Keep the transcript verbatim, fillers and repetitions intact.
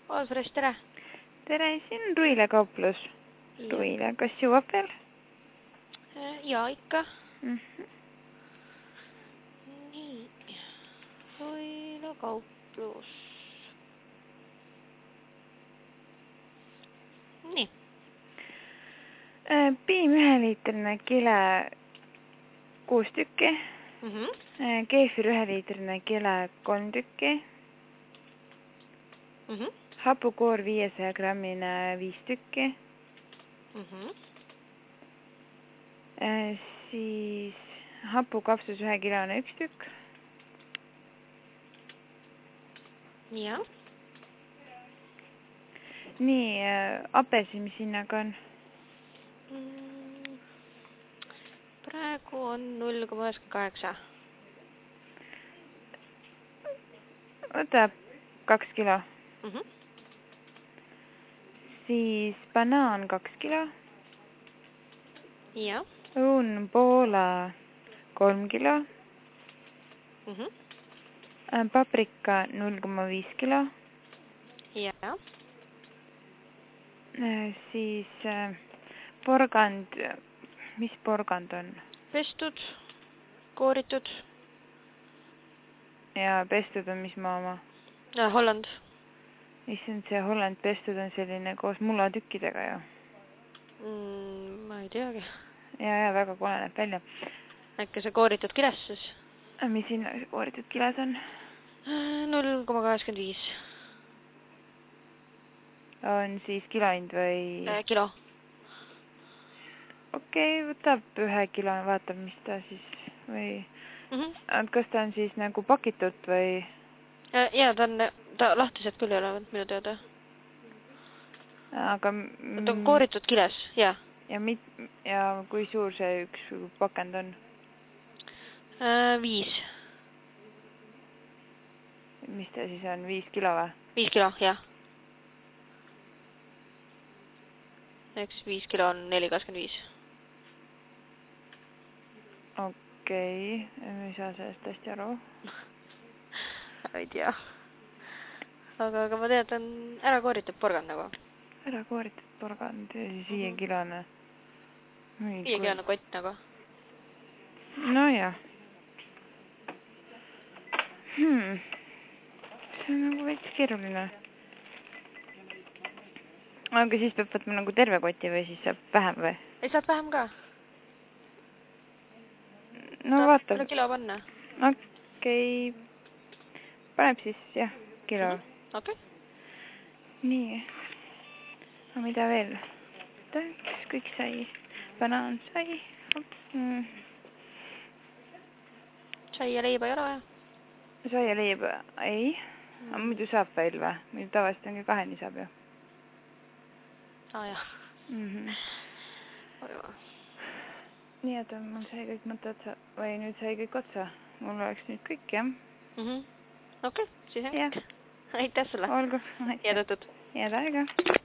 Oosfresh, tere! Tere, siin Ruile kauplus. Ruile, kas jõuab veel? Ja, ikka. Mm -hmm. Nii, Ruile kauplus. Nii. Piim üheliitrine kile kuus tükki. Mm -hmm. Keefir üheliitrine kile kolm tükki. Mm -hmm. Hapukoor viiesaja grammine viis tükki. Mm -hmm. Siis hapukapsus ühe kilone üks tükk. Ja. Nii, apelsin, mis hinnaga on? Mm, praegu on null koma üheksakümmend kaheksa. Võtab kaks kilo. Mm -hmm. Siis banaan kaks kilo. Ja. Õun Poola kolm kilo. Mm -hmm. Paprika null koma viis kilo. Ja. Siis porgand, mis porgand on? Pestud, kooritud. Ja pestud on mis maa oma? Ja, Holland. Issand, see Holland pestud on selline koos mullatükkidega ju. Mm, ma ei teagi. Ja, ja väga kole näeb välja. Äkki see kooritud kiles siis? Mis hinna see kooritud kiles on? null koma kaheksakümmend viis. On siis kilohind või? Äh, kilo. Okei, okay, võtab ühe kilo, vaatab, mis ta siis või... Mm -hmm. Kas ta on siis nagu pakitud või? Ja, ja ta on, ta lahtised küll ei ole minu teada. Aga... Ta on kooritud kiles, jah. Ja, mit, ja kui suur see üks pakend on? Äh, viis. Mis ta siis on, viis kilo või? Viis kilo, jah. Eks viis kilo on neli kakskümmend viis. Okei, okay. Ei saa sellest hästi aru. Ei tea. Aga, aga ma tean, et on ära kooritud porgand nagu. Ära kooritud porgand ja siis viie kilone. Viie kilone kott nagu. No jah. Hmm. See on nagu veits keeruline. Aga siis peab võtma nagu terve koti või siis saab vähem või? Ei, saab vähem ka. No vaata. Saab kilo panna. Okei. Okay. Paneb siis, jah, kilo. Mm -hmm. Okei. Okay. Nii. No mida veel? Kas kõik sai? Banaan sai. Mm. Sai ja leiba ei ole vaja? Sai ja leiba? Ei. Mm. Aga muidu saab veel või? Muidu tavaliselt ongi kaheni saab ju. Aa, jah. Mm -hmm. Nii, et mul sai kõik mõtte otsa. Või nüüd sai kõik otsa. Mul oleks nüüd kõik, jah? Mm -hmm. Okei, okay, siis on yeah. kõik. Aitäh sulle. Olgu. Head õhtut. Head aega.